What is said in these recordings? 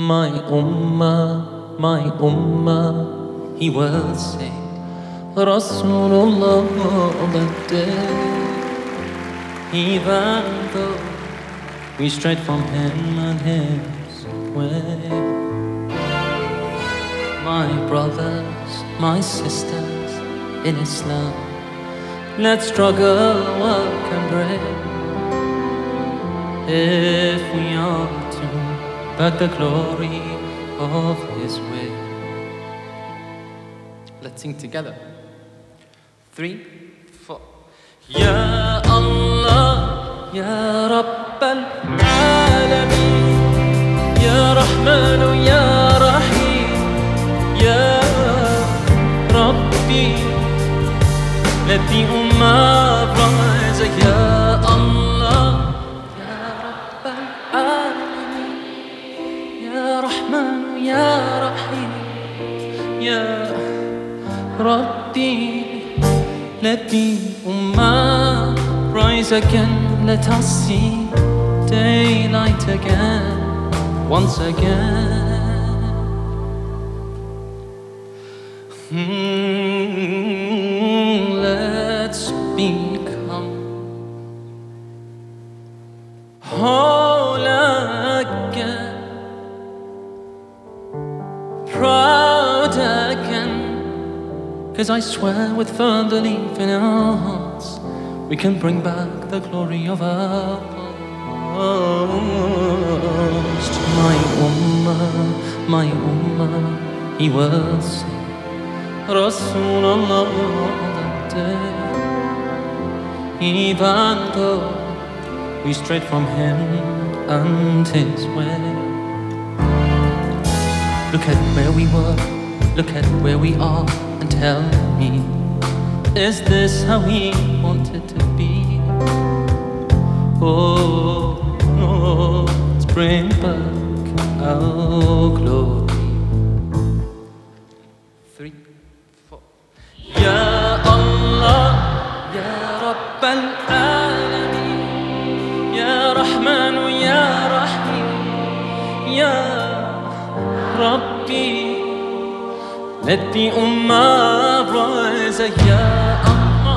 my ummah, he will sing Rasulullah that day. Even though we strayed from him and his way. My brothers, my sisters in Islam, let's struggle, work and pray if we are to back the glory of his way. Let's sing together. 3, 4. Ya Allah, Ya Rabbal Alameen, Ya Rahmanu, Ya Rahim, Ya Rabbi, let the Ummah rise. Ya Allah, Ya Rabbal Alameen, Ya Rahmanu, Ya Rahim, Ya Rabbi, let the Ummah rise again. Let us see daylight again, once again. Let's become whole again, proud again. 'Cause I swear with firm belief in our hearts, we can bring back the glory of our past. My ummah, he will sing Rasulullah that day. Even though we strayed from him and his way. Look at where we were, look at where we are, and tell me, is this how we wanted to be? Oh, no, let's bring back our glory. 3, 4. Ya Allah, Ya Rabbal Alameen, Ya Rahmanu, Ya Rahim, Ya Rabbi, let the Ummah rise. Ya Allah,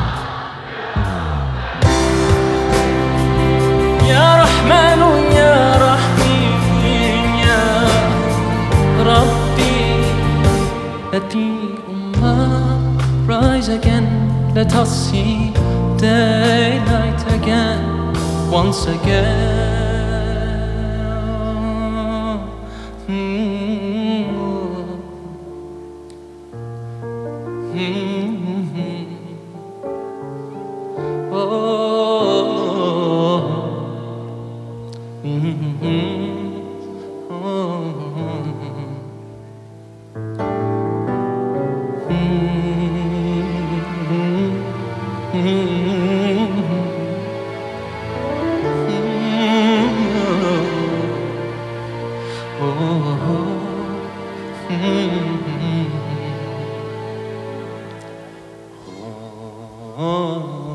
Ya Rahmanu, Ya Rahim, Ya Rabbi, let the Ummah rise again. Let us see daylight again, once again. Oh